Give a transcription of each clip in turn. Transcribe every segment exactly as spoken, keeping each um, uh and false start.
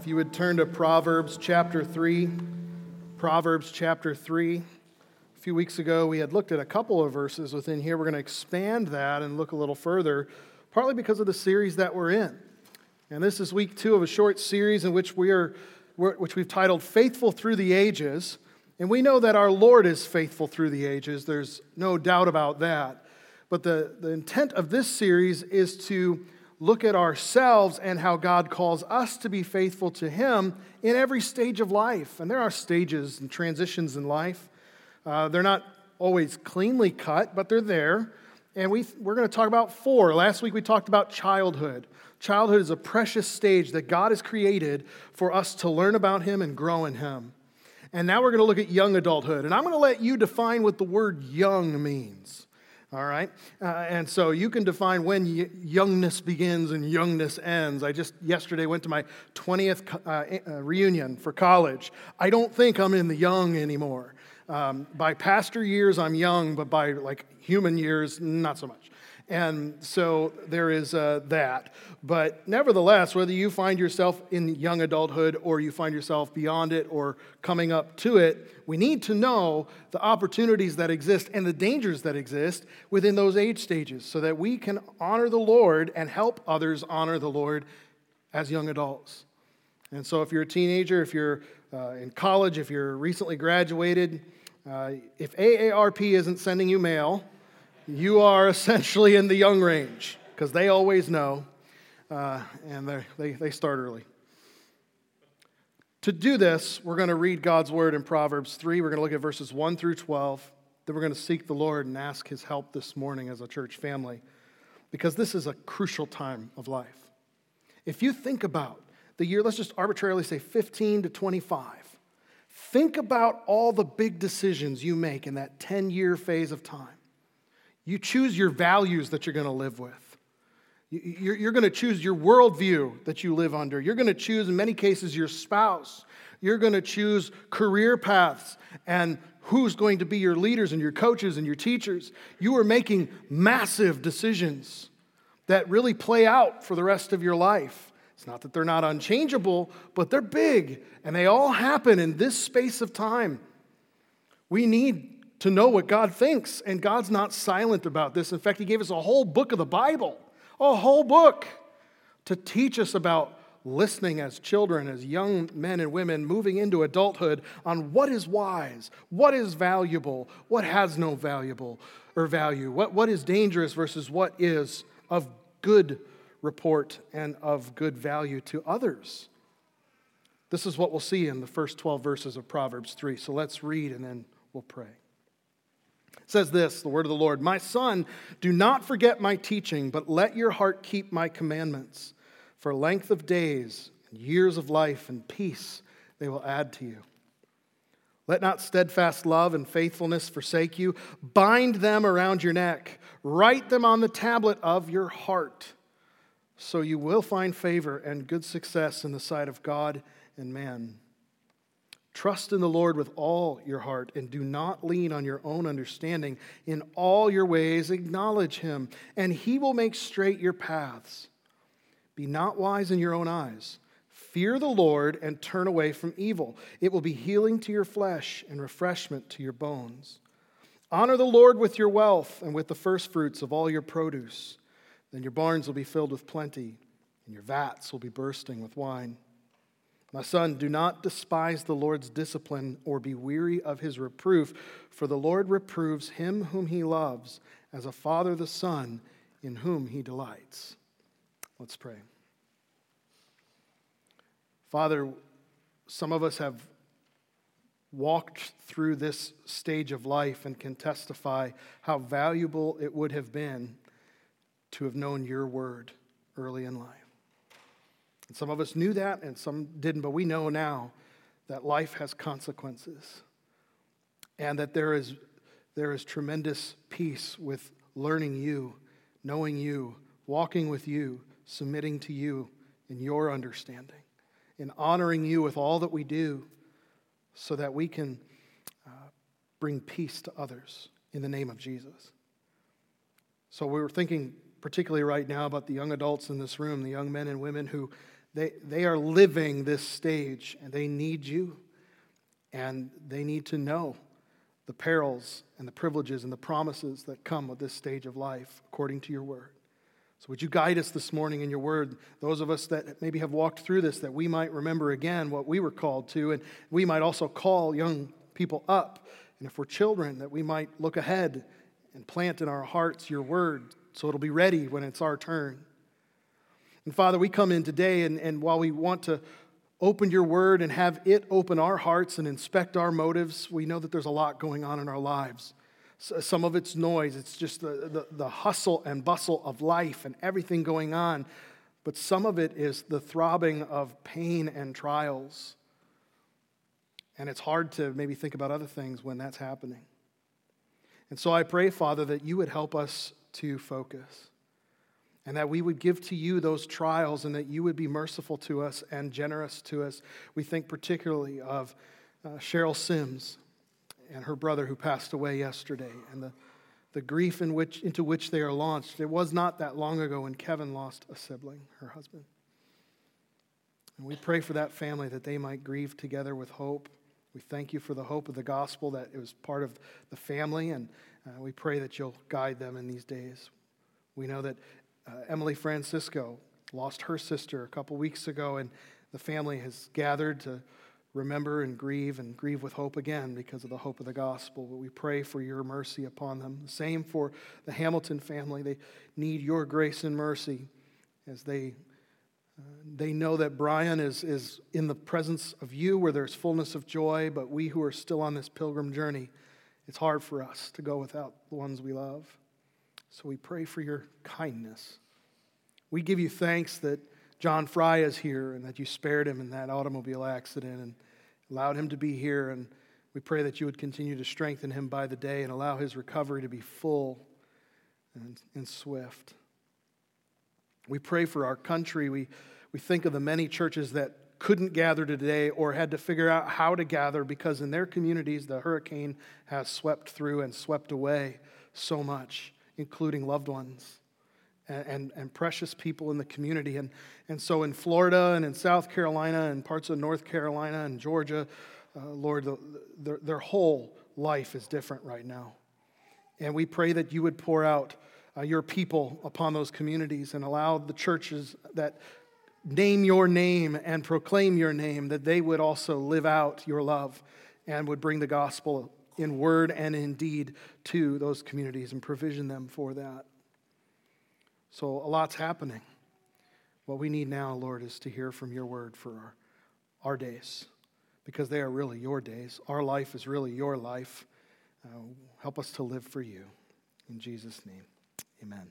If you would turn to Proverbs chapter three, Proverbs chapter three. A few weeks ago, we had looked at a couple of verses within here. We're going to expand that and look a little further, partly because of the series that we're in. And this is week two of a short series in which we are, which we've titled Faithful Through the Ages. And we know that our Lord is faithful through the ages. There's no doubt about that. But the, the intent of this series is to look at ourselves and how God calls us to be faithful to Him in every stage of life. And there are stages and transitions in life. Uh, they're not always cleanly cut, but they're there. And we, we're going to talk about four. Last week we talked about childhood. Childhood is a precious stage that God has created for us to learn about Him and grow in Him. And now we're going to look at young adulthood. And I'm going to let you define what the word young means. All right? Uh, and so you can define when y- youngness begins and youngness ends. I just yesterday went to my twentieth uh, uh, reunion for college. I don't think I'm in the young anymore. Um, by pastor years, I'm young, but by like human years, not so much. And so there is uh, that. But nevertheless, whether you find yourself in young adulthood or you find yourself beyond it or coming up to it, we need to know the opportunities that exist and the dangers that exist within those age stages so that we can honor the Lord and help others honor the Lord as young adults. And so if you're a teenager, if you're uh, in college, if you're recently graduated, uh, if A A R P isn't sending you mail, you are essentially in the young range, because they always know, uh, and they, they start early. To do this, we're going to read God's Word in Proverbs three. We're going to look at verses one through twelve. Then we're going to seek the Lord and ask His help this morning as a church family, because this is a crucial time of life. If you think about the year, let's just arbitrarily say fifteen to twenty-five. Think about all the big decisions you make in that ten-year phase of time. You choose your values that you're going to live with. You're going to choose your worldview that you live under. You're going to choose, in many cases, your spouse. You're going to choose career paths and who's going to be your leaders and your coaches and your teachers. You are making massive decisions that really play out for the rest of your life. It's not that they're not unchangeable, but they're big, and they all happen in this space of time. We need to know what God thinks, and God's not silent about this. In fact, He gave us a whole book of the Bible, a whole book, to teach us about listening as children, as young men and women moving into adulthood on what is wise, what is valuable, what has no valuable or value, what, what is dangerous versus what is of good report and of good value to others. This is what we'll see in the first twelve verses of Proverbs three. So let's read and then we'll pray. It says this, the word of the Lord, "My son, do not forget my teaching, but let your heart keep my commandments. For length of days and years of life and peace they will add to you. Let not steadfast love and faithfulness forsake you. Bind them around your neck. Write them on the tablet of your heart. So you will find favor and good success in the sight of God and man. Trust in the Lord with all your heart and do not lean on your own understanding. In all your ways acknowledge Him, and He will make straight your paths. Be not wise in your own eyes. Fear the Lord and turn away from evil. It will be healing to your flesh and refreshment to your bones. Honor the Lord with your wealth and with the firstfruits of all your produce. Then your barns will be filled with plenty, and your vats will be bursting with wine. My son, do not despise the Lord's discipline or be weary of His reproof, for the Lord reproves him whom He loves, as a father the son in whom He delights." Let's pray. Father, some of us have walked through this stage of life and can testify how valuable it would have been to have known Your word early in life. And some of us knew that and some didn't, but we know now that life has consequences and that there is, there is tremendous peace with learning You, knowing You, walking with You, submitting to You in Your understanding, and honoring You with all that we do so that we can uh, bring peace to others in the name of Jesus. So we were thinking particularly right now about the young adults in this room, the young men and women who They, they are living this stage, and they need you, and they need to know the perils and the privileges and the promises that come with this stage of life according to your word. So would you guide us this morning in your word, those of us that maybe have walked through this, that we might remember again what we were called to, and we might also call young people up. And if we're children, that we might look ahead and plant in our hearts your word so it'll be ready when it's our turn. And Father, we come in today, and, and while we want to open your word and have it open our hearts and inspect our motives, we know that there's a lot going on in our lives. So some of it's noise. It's just the, the, the hustle and bustle of life and everything going on. But some of it is the throbbing of pain and trials. And it's hard to maybe think about other things when that's happening. And so I pray, Father, that you would help us to focus, and that we would give to you those trials, and that you would be merciful to us and generous to us. We think particularly of uh, Cheryl Sims and her brother who passed away yesterday, and the, the grief in which, into which they are launched. It was not that long ago when Kevin lost a sibling, her husband. And we pray for that family, that they might grieve together with hope. We thank you for the hope of the gospel, that it was part of the family, and uh, we pray that you'll guide them in these days. We know that uh, Emily Francisco lost her sister a couple weeks ago, and the family has gathered to remember and grieve and grieve with hope again because of the hope of the gospel. But we pray for your mercy upon them. The same for the Hamilton family. They need your grace and mercy as they uh, they know that Brian is, is in the presence of you where there's fullness of joy, but we who are still on this pilgrim journey, it's hard for us to go without the ones we love. So we pray for your kindness. We give you thanks that John Fry is here and that you spared him in that automobile accident and allowed him to be here. And we pray that you would continue to strengthen him by the day and allow his recovery to be full and, and swift. We pray for our country. We, we think of the many churches that couldn't gather today or had to figure out how to gather because in their communities the hurricane has swept through and swept away so much, including loved ones. And, and, and precious people in the community. And, and so in Florida and in South Carolina and parts of North Carolina and Georgia, uh, Lord, the, the, their whole life is different right now. And we pray that you would pour out uh, your people upon those communities and allow the churches that name your name and proclaim your name, that they would also live out your love and would bring the gospel in word and in deed to those communities and provision them for that. So a lot's happening. What we need now, Lord, is to hear from your word for our, our days, because they are really your days. Our life is really your life. Uh, help us to live for you. In Jesus' name, amen.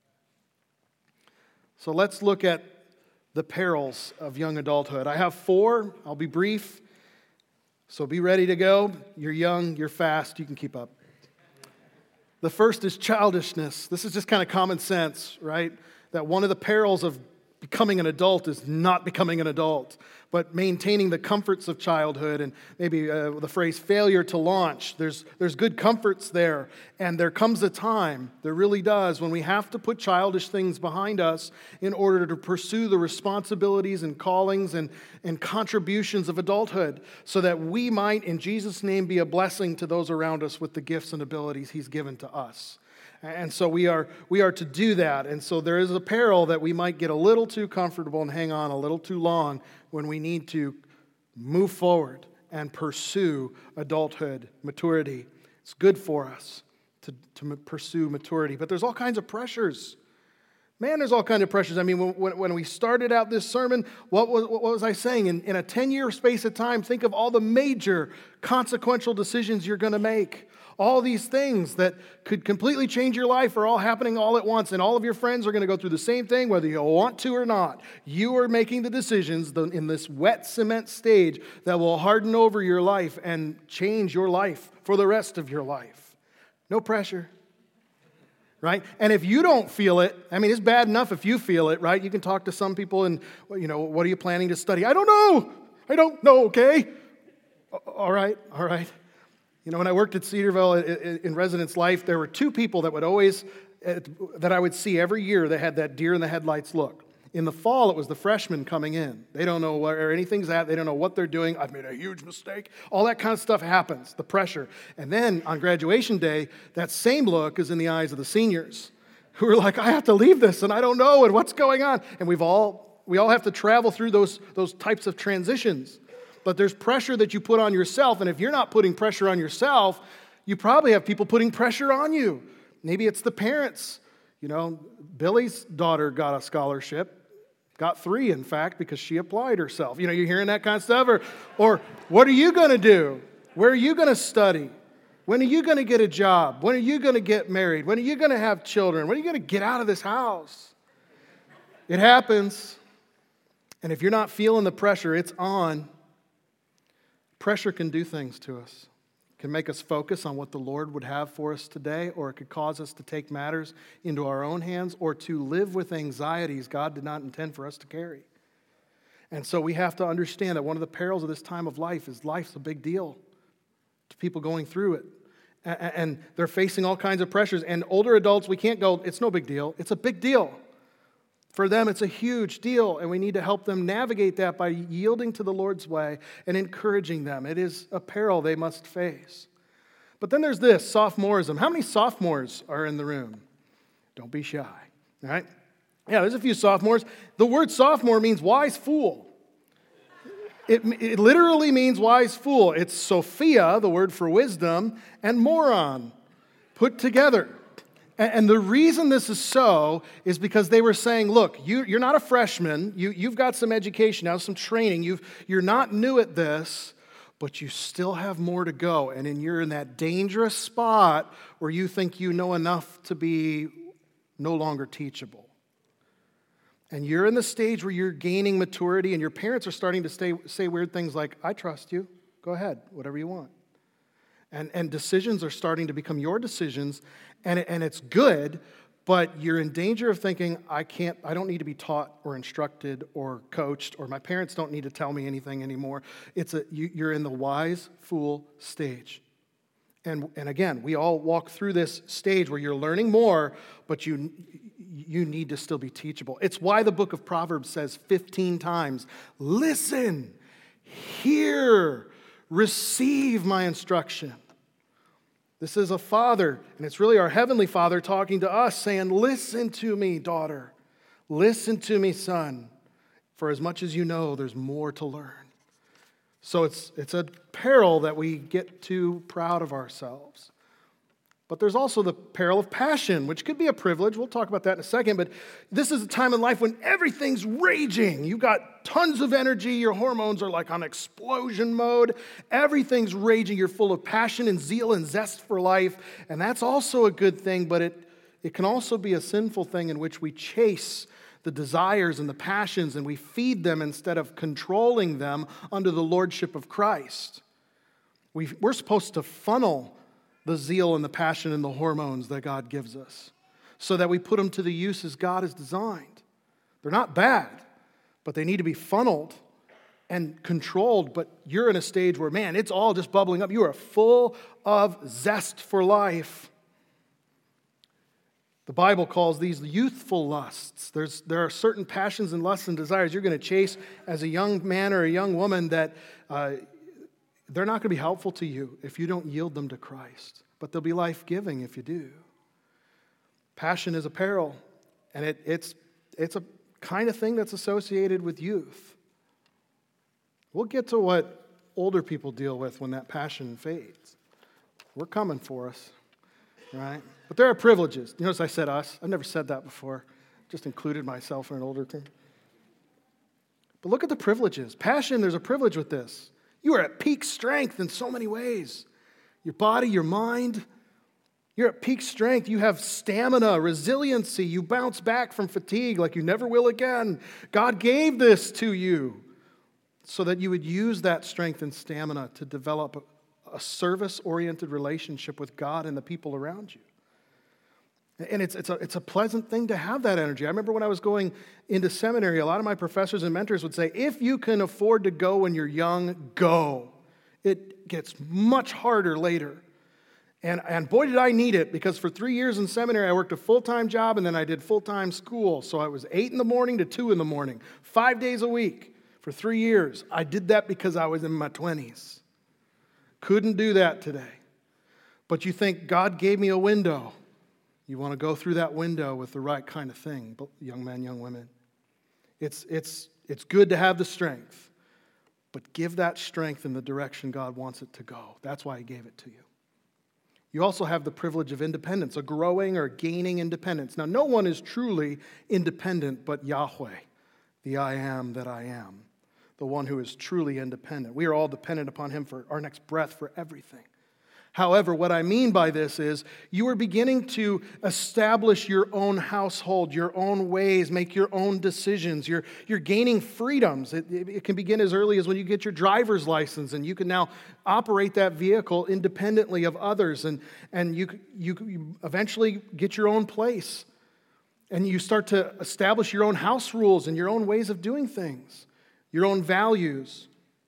So let's look at the perils of young adulthood. I have four. I'll be brief. So be ready to go. You're young, you're fast, you can keep up. The first is childishness. This is just kind of common sense, right? That one of the perils of becoming an adult is not becoming an adult, but maintaining the comforts of childhood, and maybe uh, the phrase failure to launch. There's, there's good comforts there, and there comes a time, there really does, when we have to put childish things behind us in order to pursue the responsibilities and callings and, and contributions of adulthood, so that we might, in Jesus' name, be a blessing to those around us with the gifts and abilities He's given to us. And so we are we are to do that. And so there is a peril that we might get a little too comfortable and hang on a little too long when we need to move forward and pursue adulthood, maturity. It's good for us to, to pursue maturity. But there's all kinds of pressures. Man, there's all kinds of pressures. I mean, when, when we started out this sermon, what was, what was I saying? In, in a ten-year space of time, think of all the major consequential decisions you're going to make. All these things that could completely change your life are all happening all at once, and all of your friends are going to go through the same thing, whether you want to or not. You are making the decisions in this wet cement stage that will harden over your life and change your life for the rest of your life. No pressure, right? And if you don't feel it, I mean, it's bad enough if you feel it, right? You can talk to some people and, you know, what are you planning to study? I don't know. I don't know, okay? All right, all right. You know, when I worked at Cedarville in residence life, there were two people that would always, that I would see every year that had that deer in the headlights look. In the fall, it was the freshmen coming in. They don't know where anything's at. They don't know what they're doing. I've made a huge mistake. All that kind of stuff happens, the pressure. And then on graduation day, that same look is in the eyes of the seniors who are like, I have to leave this and I don't know and what's going on. And we've all, we all have to travel through those, those types of transitions. But there's pressure that you put on yourself. And if you're not putting pressure on yourself, you probably have people putting pressure on you. Maybe it's the parents. You know, Billy's daughter got a scholarship. Got three, in fact, because she applied herself. You know, you're hearing that kind of stuff. Or, or what are you going to do? Where are you going to study? When are you going to get a job? When are you going to get married? When are you going to have children? When are you going to get out of this house? It happens. And if you're not feeling the pressure, it's on. Pressure can do things to us. Can make us focus on what the Lord would have for us today, or it could cause us to take matters into our own hands or to live with anxieties God did not intend for us to carry. And so we have to understand that one of the perils of this time of life is life's a big deal to people going through it. And they're facing all kinds of pressures. And older adults, we can't go, it's no big deal. It's a big deal. For them, it's a huge deal, and we need to help them navigate that by yielding to the Lord's way and encouraging them. It is a peril they must face. But then there's this, sophomorism. How many sophomores are in the room? Don't be shy, all right? Yeah, there's a few sophomores. The word sophomore means wise fool. It, it literally means wise fool. It's Sophia, the word for wisdom, and moron put together. And the reason this is so is because they were saying, look, you, you're not a freshman. You, you've got some education now, some training. You've, you're not new at this, but you still have more to go. And then you're in that dangerous spot where you think you know enough to be no longer teachable. And you're in the stage where you're gaining maturity and your parents are starting to stay, say weird things like, I trust you. Go ahead, whatever you want. And, and decisions are starting to become your decisions, and, it, and it's good, but you're in danger of thinking, I can't, I don't need to be taught or instructed or coached, or my parents don't need to tell me anything anymore. It's a, you, you're in the wise fool stage. And, and again, we all walk through this stage where you're learning more, but you, you need to still be teachable. It's why the book of Proverbs says fifteen times, listen, hear, receive my instruction. This is a father, and it's really our heavenly Father talking to us, saying, listen to me, daughter. Listen to me, son. For as much as you know, there's more to learn. So it's, it's a peril that we get too proud of ourselves. But there's also the peril of passion, which could be a privilege. We'll talk about that in a second. But this is a time in life when everything's raging. You've got tons of energy. Your hormones are like on explosion mode. Everything's raging. You're full of passion and zeal and zest for life. And that's also a good thing, but it, it can also be a sinful thing in which we chase the desires and the passions and we feed them instead of controlling them under the lordship of Christ. we we're supposed to funnel the zeal and the passion and the hormones that God gives us so that we put them to the uses God has designed. They're not bad, but they need to be funneled and controlled. But you're in a stage where, man, it's all just bubbling up. You are full of zest for life. The Bible calls these youthful lusts. There's, there are certain passions and lusts and desires you're going to chase as a young man or a young woman that uh, they're not going to be helpful to you if you don't yield them to Christ. But they'll be life-giving if you do. Passion is a peril, and it, it's, it's a kind of thing that's associated with youth. We'll get to what older people deal with when that passion fades. We're coming for us, right? But there are privileges. You notice I said us. I've never said that before. Just included myself in an older thing. But look at the privileges. Passion, there's a privilege with this. You are at peak strength in so many ways. Your body, your mind. You're at peak strength. You have stamina, resiliency. You bounce back from fatigue like you never will again. God gave this to you so that you would use that strength and stamina to develop a service-oriented relationship with God and the people around you. And it's, it's, a, it's a pleasant thing to have that energy. I remember when I was going into seminary, a lot of my professors and mentors would say, if you can afford to go when you're young, go. It gets much harder later. And, and boy, did I need it, because for three years in seminary, I worked a full-time job, and then I did full-time school. So I was eight in the morning to two in the morning, five days a week for three years. I did that because I was in my twenties. Couldn't do that today. But you think, God gave me a window. You want to go through that window with the right kind of thing, young men, young women. It's, it's, it's good to have the strength, but give that strength in the direction God wants it to go. That's why He gave it to you. You also have the privilege of independence, a growing or gaining independence. Now, no one is truly independent but Yahweh, the I am that I am, the one who is truly independent. We are all dependent upon Him for our next breath, for everything. However, what I mean by this is you are beginning to establish your own household, your own ways, make your own decisions. You're, you're gaining freedoms. It, it can begin as early as when you get your driver's license, and you can now operate that vehicle independently of others, and, and you, you, you eventually get your own place. And you start to establish your own house rules and your own ways of doing things, your own values.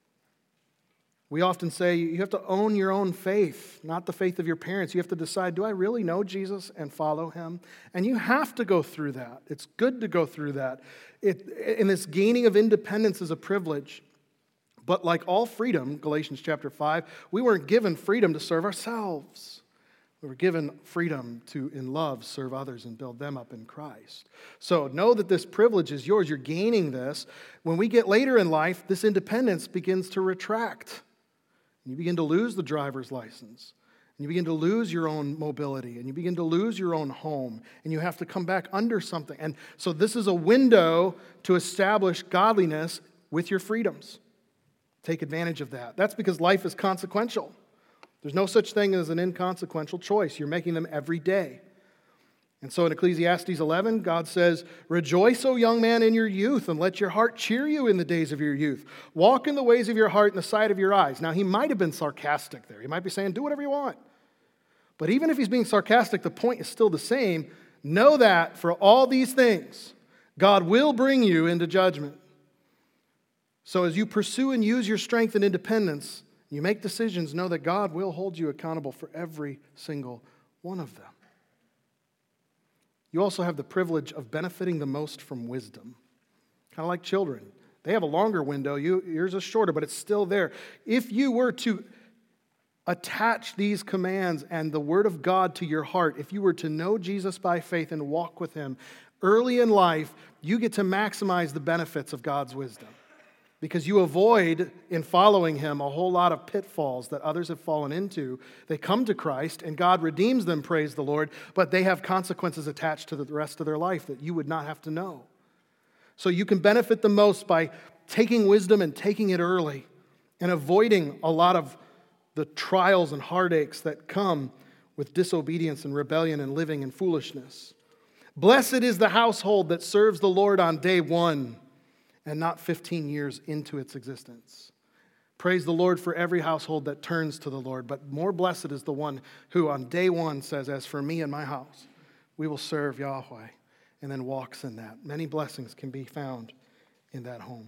We often say you have to own your own faith, not the faith of your parents. You have to decide, do I really know Jesus and follow Him? And you have to go through that. It's good to go through that. It, and this gaining of independence is a privilege. But like all freedom, Galatians chapter five, we weren't given freedom to serve ourselves. We were given freedom to, in love, serve others and build them up in Christ. So know that this privilege is yours. You're gaining this. When we get later in life, this independence begins to retract. You begin to lose the driver's license. And you begin to lose your own mobility. And you begin to lose your own home. And you have to come back under something. And so this is a window to establish godliness with your freedoms. Take advantage of that. That's because life is consequential. There's no such thing as an inconsequential choice. You're making them every day. And so in Ecclesiastes eleven, God says, "Rejoice, O young man, in your youth, and let your heart cheer you in the days of your youth. Walk in the ways of your heart and the sight of your eyes." Now, he might have been sarcastic there. He might be saying, do whatever you want. But even if he's being sarcastic, the point is still the same. Know that for all these things, God will bring you into judgment. So as you pursue and use your strength and independence, you make decisions, know that God will hold you accountable for every single one of them. You also have the privilege of benefiting the most from wisdom. Kind of like children. They have a longer window, you, yours is shorter, but it's still there. If you were to attach these commands and the Word of God to your heart, if you were to know Jesus by faith and walk with Him, early in life, you get to maximize the benefits of God's wisdom. Because you avoid, in following Him, a whole lot of pitfalls that others have fallen into. They come to Christ, and God redeems them, praise the Lord, but they have consequences attached to the rest of their life that you would not have to know. So you can benefit the most by taking wisdom and taking it early and avoiding a lot of the trials and heartaches that come with disobedience and rebellion and living in foolishness. Blessed is the household that serves the Lord on day one, and not fifteen years into its existence. Praise the Lord for every household that turns to the Lord, but more blessed is the one who on day one says, "As for me and my house, we will serve Yahweh," and then walks in that. Many blessings can be found in that home.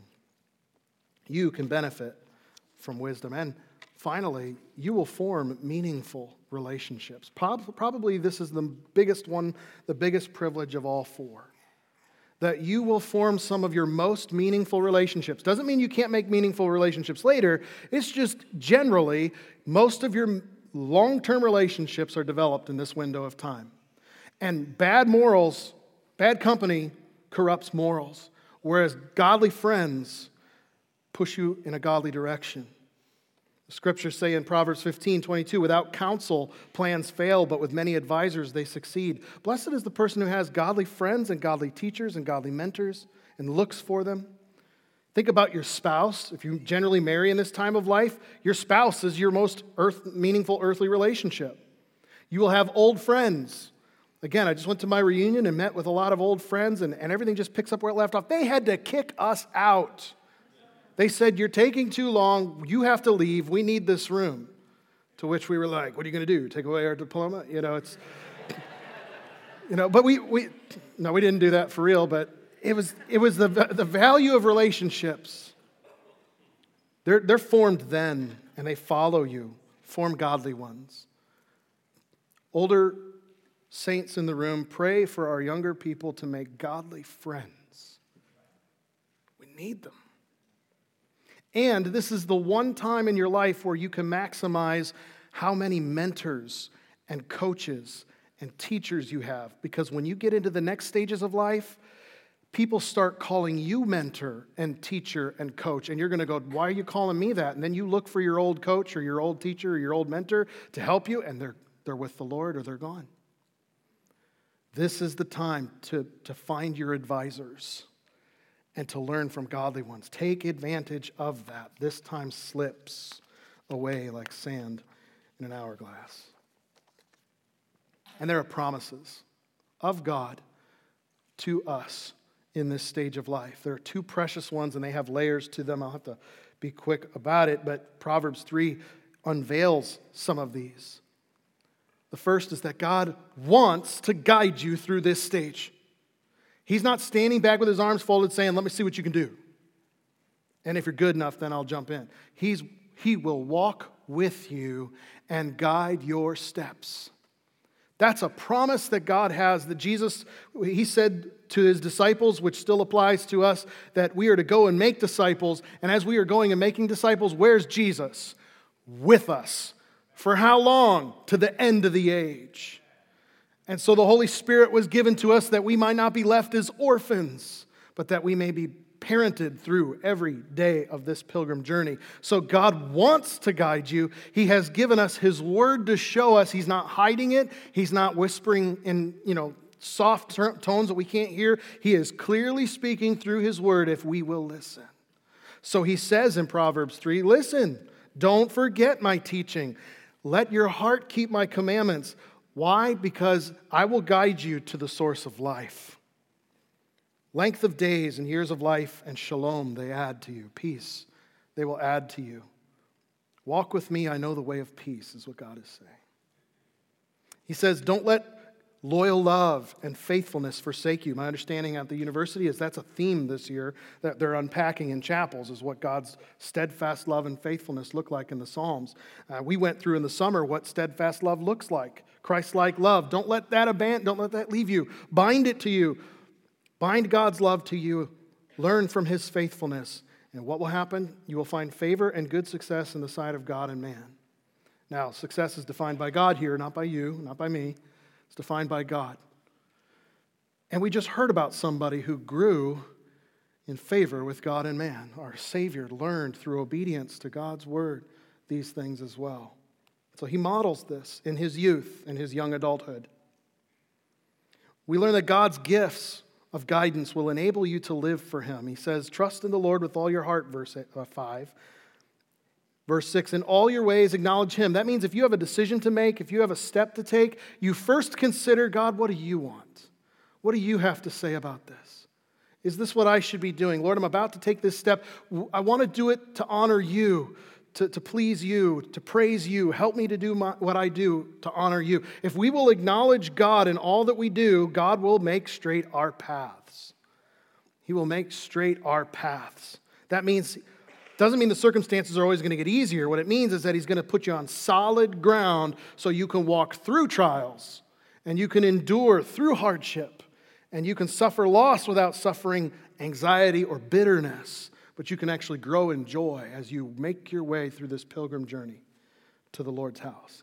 You can benefit from wisdom. And finally, you will form meaningful relationships. Probably this is the biggest one, the biggest privilege of all four. That you will form some of your most meaningful relationships. Doesn't mean you can't make meaningful relationships later. It's just generally, most of your long-term relationships are developed in this window of time. And bad morals, bad company corrupts morals, whereas godly friends push you in a godly direction. The scriptures say in Proverbs fifteen twenty-two, "Without counsel, plans fail, but with many advisors, they succeed." Blessed is the person who has godly friends and godly teachers and godly mentors and looks for them. Think about your spouse. If you generally marry in this time of life, your spouse is your most earth, meaningful earthly relationship. You will have old friends. Again, I just went to my reunion and met with a lot of old friends, and, and everything just picks up where it left off. They had to kick us out. They said, "You're taking too long. You have to leave. We need this room." To which we were like, "What are you going to do? Take away our diploma?" You know, it's, you know, but we, we, no, we didn't do that for real, but it was, it was the, the value of relationships. They're, they're formed then, and they follow you. Form godly ones. Older saints in the room, pray for our younger people to make godly friends. We need them. And this is the one time in your life where you can maximize how many mentors and coaches and teachers you have. Because when you get into the next stages of life, people start calling you mentor and teacher and coach. And you're going to go, why are you calling me that? And then you look for your old coach or your old teacher or your old mentor to help you, and they're they're with the Lord or they're gone. This is the time to, to find your advisors and to learn from godly ones. Take advantage of that. This time slips away like sand in an hourglass. And there are promises of God to us in this stage of life. There are two precious ones, and they have layers to them. I'll have to be quick about it, but Proverbs three unveils some of these. The first is that God wants to guide you through this stage. He's not standing back with his arms folded saying, let me see what you can do. And if you're good enough, then I'll jump in. He's, he will walk with you and guide your steps. That's a promise that God has, that Jesus, he said to his disciples, which still applies to us, that we are to go and make disciples. And as we are going and making disciples, where's Jesus? With us. For how long? To the end of the age. And so the Holy Spirit was given to us that we might not be left as orphans, but that we may be parented through every day of this pilgrim journey. So God wants to guide you. He has given us his word to show us. He's not hiding it. He's not whispering in, you know, soft tones that we can't hear. He is clearly speaking through his word if we will listen. So he says in Proverbs three, listen, don't forget my teaching. Let your heart keep my commandments. Why? Because I will guide you to the source of life. Length of days and years of life and shalom they add to you. Peace they will add to you. Walk with me, I know the way of peace, is what God is saying. He says, don't let loyal love and faithfulness forsake you. My understanding at the university is that's a theme this year that they're unpacking in chapels, is what God's steadfast love and faithfulness look like in the Psalms. Uh, we went through in the summer what steadfast love looks like. Christ-like love. Don't let that abandon, don't let that leave you. Bind it to you. Bind God's love to you. Learn from his faithfulness. And what will happen? You will find favor and good success in the sight of God and man. Now, success is defined by God here, not by you, not by me. It's defined by God. And we just heard about somebody who grew in favor with God and man. Our Savior learned through obedience to God's word these things as well. So he models this in his youth and his young adulthood. We learn that God's gifts of guidance will enable you to live for him. He says, trust in the Lord with all your heart, verse five. Verse six, in all your ways acknowledge him. That means if you have a decision to make, if you have a step to take, you first consider, God, what do you want? What do you have to say about this? Is this what I should be doing? Lord, I'm about to take this step. I want to do it to honor you, to, to please you, to praise you. Help me to do my, what I do to honor you. If we will acknowledge God in all that we do, God will make straight our paths. He will make straight our paths. That means... Doesn't mean the circumstances are always going to get easier. What it means is that he's going to put you on solid ground so you can walk through trials and you can endure through hardship and you can suffer loss without suffering anxiety or bitterness, but you can actually grow in joy as you make your way through this pilgrim journey to the Lord's house.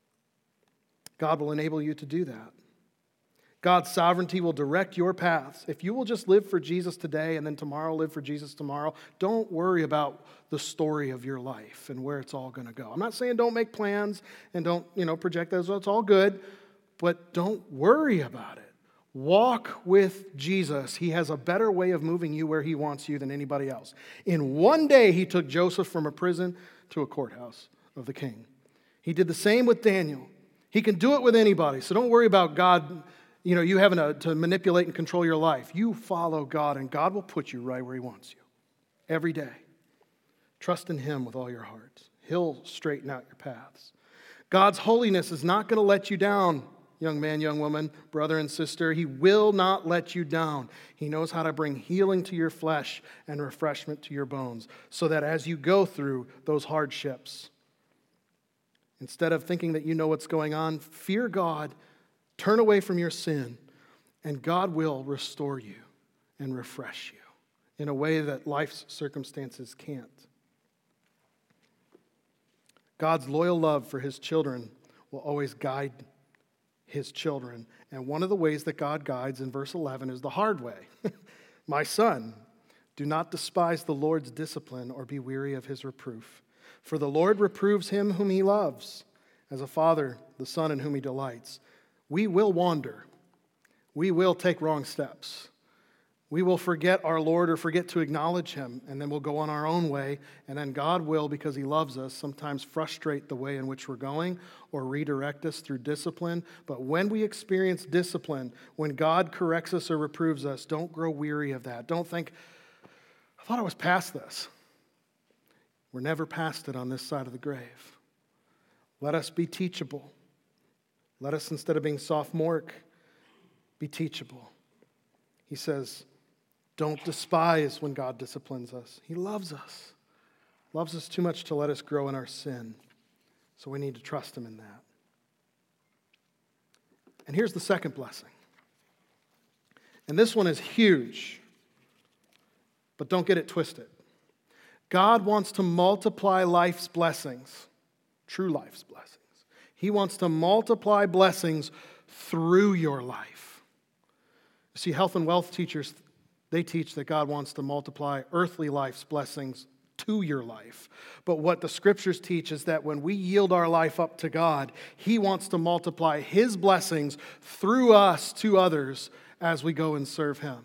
God will enable you to do that. God's sovereignty will direct your paths. If you will just live for Jesus today and then tomorrow live for Jesus tomorrow, don't worry about the story of your life and where it's all going to go. I'm not saying don't make plans and don't, you know, project those. It's all good, but don't worry about it. Walk with Jesus. He has a better way of moving you where he wants you than anybody else. In one day, he took Joseph from a prison to a courthouse of the king. He did the same with Daniel. He can do it with anybody, so don't worry about God. You know, you having to, to manipulate and control your life. You follow God, and God will put you right where he wants you every day. Trust in him with all your heart. He'll straighten out your paths. God's holiness is not going to let you down, young man, young woman, brother and sister. He will not let you down. He knows how to bring healing to your flesh and refreshment to your bones so that as you go through those hardships, Instead of thinking that you know what's going on, fear God, turn away from your sin, and God will restore you and refresh you in a way that life's circumstances can't. God's loyal love for his children will always guide his children. And one of the ways that God guides in verse eleven is the hard way. My son, do not despise the Lord's discipline or be weary of his reproof. For the Lord reproves him whom he loves, as a father the son in whom he delights. We will wander. We will take wrong steps. We will forget our Lord or forget to acknowledge him, and then we'll go on our own way, and then God will, because he loves us, sometimes frustrate the way in which we're going or redirect us through discipline. But when we experience discipline, when God corrects us or reproves us, don't grow weary of that. Don't think, I thought I was past this. We're never past it on this side of the grave. Let us be teachable. Let us, instead of being sophomoric, be teachable. He says, don't despise when God disciplines us. He loves us. Loves us too much to let us grow in our sin. So we need to trust him in that. And here's the second blessing. And this one is huge. But don't get it twisted. God wants to multiply life's blessings, true life's blessings. He wants to multiply blessings through your life. You see, health and wealth teachers, they teach that God wants to multiply earthly life's blessings to your life. But what the scriptures teach is that when we yield our life up to God, he wants to multiply his blessings through us to others as we go and serve him.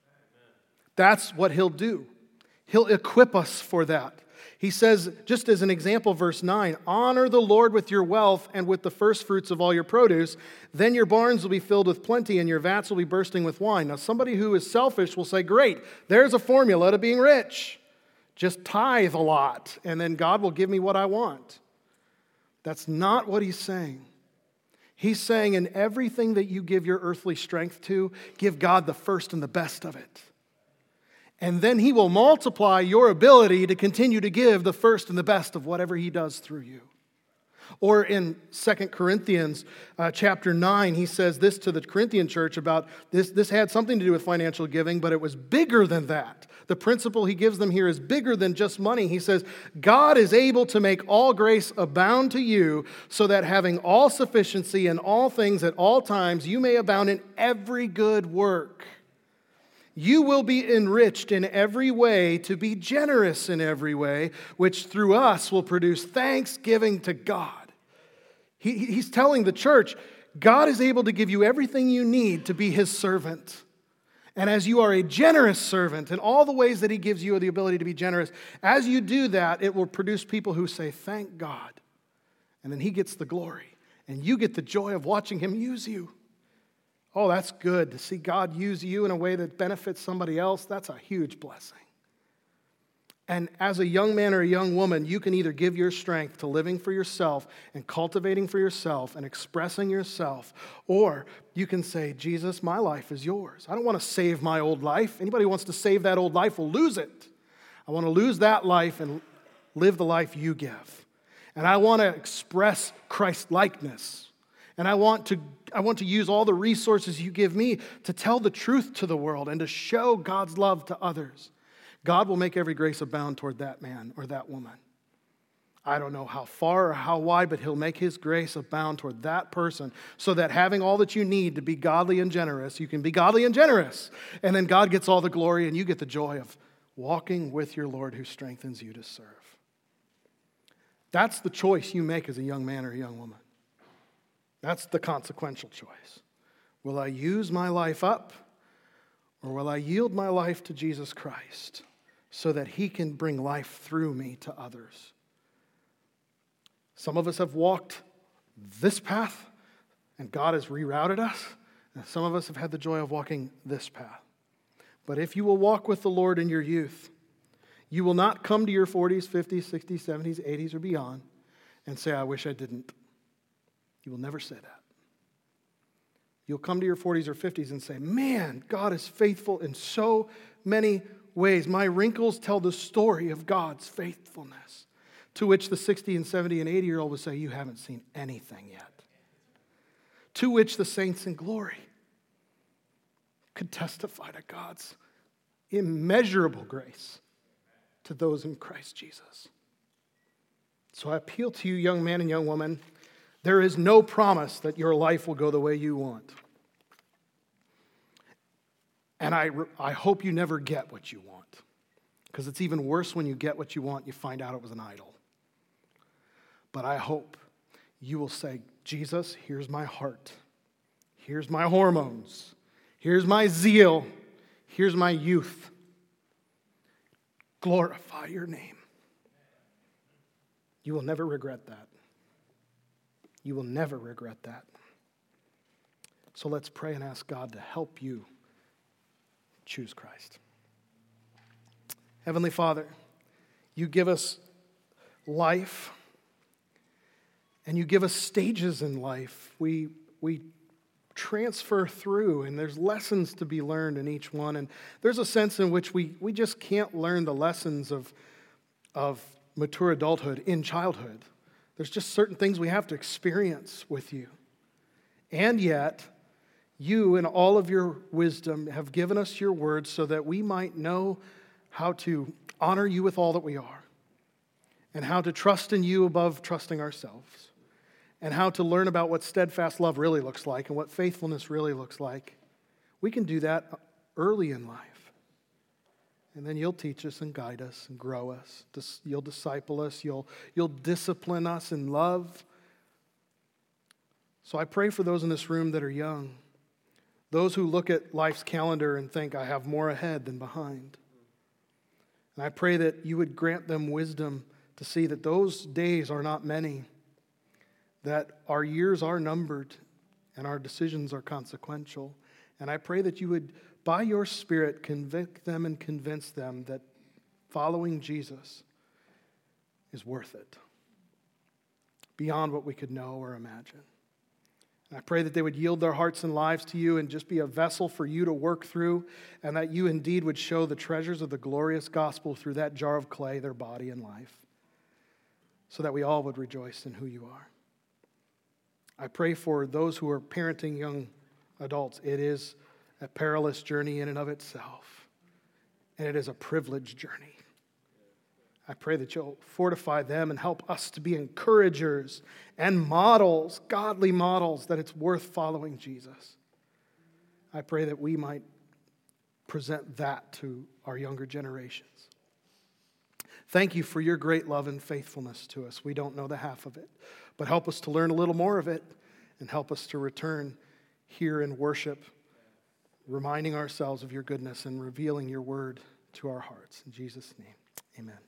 That's what he'll do. He'll equip us for that. He says, just as an example, verse nine, honor the Lord with your wealth and with the first fruits of all your produce. Then your barns will be filled with plenty and your vats will be bursting with wine. Now, somebody who is selfish will say, great, there's a formula to being rich. Just tithe a lot and then God will give me what I want. That's not what he's saying. He's saying in everything that you give your earthly strength to, give God the first and the best of it. And then he will multiply your ability to continue to give the first and the best of whatever he does through you. Or in Second Corinthians uh, chapter nine, he says this to the Corinthian church about this. This had something to do with financial giving, but it was bigger than that. The principle he gives them here is bigger than just money. He says, God is able to make all grace abound to you so that having all sufficiency in all things at all times, you may abound in every good work. You will be enriched in every way to be generous in every way, which through us will produce thanksgiving to God. He, he's telling the church, God is able to give you everything you need to be his servant. And as you are a generous servant in all the ways that he gives you the ability to be generous, as you do that, it will produce people who say, thank God. And then he gets the glory. And you get the joy of watching him use you. Oh, that's good to see God use you in a way that benefits somebody else. That's a huge blessing. And as a young man or a young woman, you can either give your strength to living for yourself and cultivating for yourself and expressing yourself, or you can say, Jesus, my life is yours. I don't want to save my old life. Anybody who wants to save that old life will lose it. I want to lose that life and live the life you give. And I want to express Christ-likeness. And I want to I want to use all the resources you give me to tell the truth to the world and to show God's love to others. God will make every grace abound toward that man or that woman. I don't know how far or how wide, but he'll make his grace abound toward that person so that having all that you need to be godly and generous, you can be godly and generous. And then God gets all the glory and you get the joy of walking with your Lord who strengthens you to serve. That's the choice you make as a young man or a young woman. That's the consequential choice. Will I use my life up, or will I yield my life to Jesus Christ so that he can bring life through me to others? Some of us have walked this path, and God has rerouted us, and some of us have had the joy of walking this path. But if you will walk with the Lord in your youth, you will not come to your forties, fifties, sixties, seventies, eighties, or beyond and say, I wish I didn't. You will never say that. You'll come to your forties or fifties and say, man, God is faithful in so many ways. My wrinkles tell the story of God's faithfulness. To which the sixty and seventy and eighty year old would say, you haven't seen anything yet. To which the saints in glory could testify to God's immeasurable grace to those in Christ Jesus. So I appeal to you, young man and young woman, there is no promise that your life will go the way you want. And I, I hope you never get what you want, because it's even worse when you get what you want, you find out it was an idol. But I hope you will say, Jesus, here's my heart. Here's my hormones. Here's my zeal. Here's my youth. Glorify your name. You will never regret that. You will never regret that. So let's pray and ask God to help you choose Christ. Heavenly Father, you give us life, and you give us stages in life. We, we transfer through, and there's lessons to be learned in each one. And there's a sense in which we, we just can't learn the lessons of, of mature adulthood in childhood. There's just certain things we have to experience with you. And yet, you, in all of your wisdom, have given us your word so that we might know how to honor you with all that we are, and how to trust in you above trusting ourselves, and how to learn about what steadfast love really looks like and what faithfulness really looks like. We can do that early in life. And then you'll teach us and guide us and grow us. You'll disciple us. You'll, you'll discipline us in love. So I pray for those in this room that are young, those who look at life's calendar and think, I have more ahead than behind. And I pray that you would grant them wisdom to see that those days are not many, that our years are numbered and our decisions are consequential. And I pray that you would, by your Spirit, convict them and convince them that following Jesus is worth it, beyond what we could know or imagine. And I pray that they would yield their hearts and lives to you and just be a vessel for you to work through, and that you indeed would show the treasures of the glorious gospel through that jar of clay, their body and life, so that we all would rejoice in who you are. I pray for those who are parenting young adults. It is a perilous journey in and of itself, and it is a privileged journey. I pray that you'll fortify them and help us to be encouragers and models, godly models, that it's worth following Jesus. I pray that we might present that to our younger generations. Thank you for your great love and faithfulness to us. We don't know the half of it, but help us to learn a little more of it and help us to return here in worship, reminding ourselves of your goodness and revealing your word to our hearts. In Jesus' name, amen.